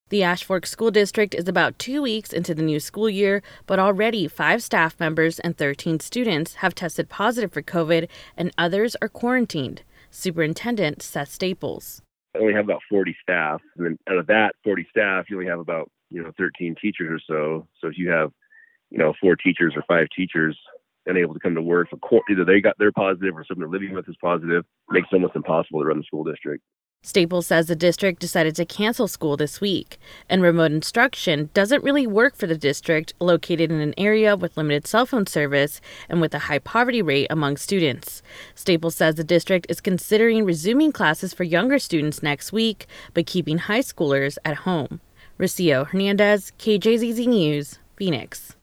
The Ash Fork School District is about 2 weeks into the new school year, but already 5 staff members and 13 students have tested positive for COVID, and others are quarantined. Superintendent Seth Staples. I only have about 40 staff, and then out of that 40 staff, you only have about 13 teachers or so. So if you have 4 teachers or 5 teachers unable to come to work, either they're positive or someone they're living with is positive, it makes it almost impossible to run the school district. Staples says the district decided to cancel school this week, and remote instruction doesn't really work for the district located in an area with limited cell phone service and with a high poverty rate among students. Staples says the district is considering resuming classes for younger students next week, but keeping high schoolers at home. Rocio Hernandez, KJZZ News, Phoenix.